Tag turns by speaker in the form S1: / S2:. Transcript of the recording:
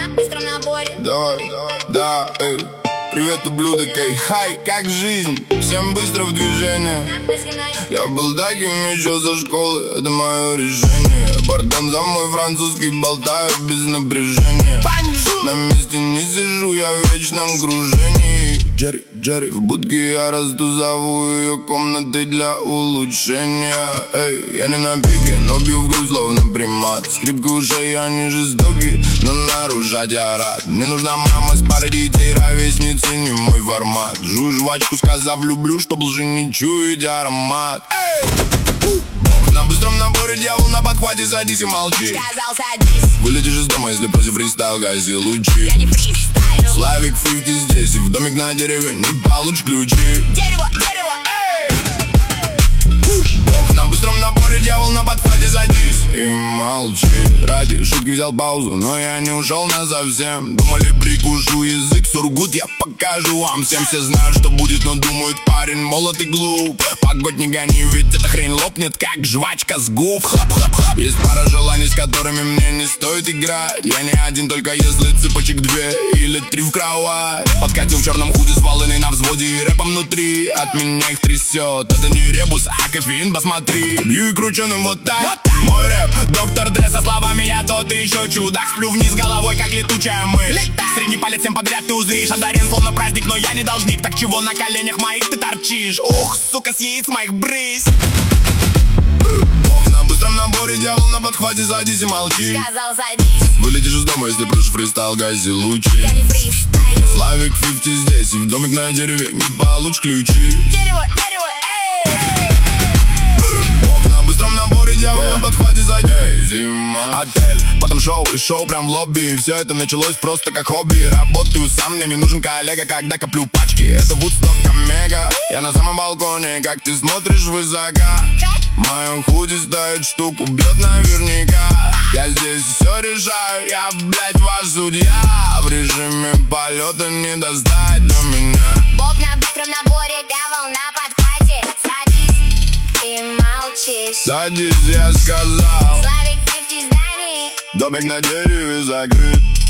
S1: на быстром наборе.
S2: Давай, да, эй. Привет, ублюдок, эй, хай, как жизнь? Всем быстро в движение. Я был таким еще за школы, это мое решение. Пардон за мой французский, болтаю без напряжения. На месте не сижу, я в вечном кружении. Джерри, в будке я расту, зову ее комнатой для улучшения. Эй, я не на пике, но бью в грудь словно примат. Скрипка ушей, я не жестокий, но нарушать я рад. Мне нужна мама с парой детей, ровесницы не мой формат. Жую жвачку, сказав люблю, чтоб лжи не чуять аромат. Эй! На быстром наборе, дьявол на подхвате, садись и молчи.
S1: Сказал садись.
S2: Вылетишь из дома, если против фристайл, гаси лучи.
S1: Я не фристайлю.
S2: Славик 50 здесь, и в домик на дереве не получишь ключи.
S1: Дерево,
S2: на быстром наборе, дьявол на подхвате, садись и молчи. Ради шутки взял паузу, но я не ушел насовсем. Думали, прикушу язык, сургут, я покажу вам всем. Все знают, что будет, но думают, парень молод и глуп. Погодь, не гони, ведь эта хрень лопнет, как жвачка с губ. Есть пара желаний, с которыми мне не стоит играть. Я не один, только если цепочек 2 или 3 в кровать. Подкатил в черном худи с волыной на взводе и рэпом внутри. От меня их трясет, это не ребус, а кофеин, посмотри. Бью и крученым вот так. Мой рэп, доктор Дре со словами я тот и еще чудак. Сплю вниз головой, как летучая мышь. Средний палец всем подряд ты узришь. Одарен словно праздник, но я не должник. Так чего на коленях моих ты торчишь? Ух, сука, с яиц моих брысь. На быстром наборе, дьявол на подхвате, садись и молчи.
S1: сказал садись.
S2: Вылетишь из дома, если против фристайл, гаси лучи.
S1: Я не фристайлю.
S2: Славик 50 здесь, и в домик на дереве не получишь ключи.
S1: Дерево, эй.
S2: На быстром наборе, дьявол на подхвате, садись. Зима, отель, потом шоу и шоу прям в лобби. Все это началось просто как хобби. Работаю сам, мне не нужен коллега, когда коплю пачки. Это Вудсток Омега. Я на самом балконе, как ты смотришь высока. Мою худи ставит штуку, бьет наверняка. Я здесь все решаю, я, блядь, ваш судья. В режиме полета не достать до меня.
S1: Бог на быстром наборе, дьявол на подхвате. Садись и молчи.
S2: Садись, я сказал.
S1: Славик 50 зданий.
S2: Домик на дереве закрыт.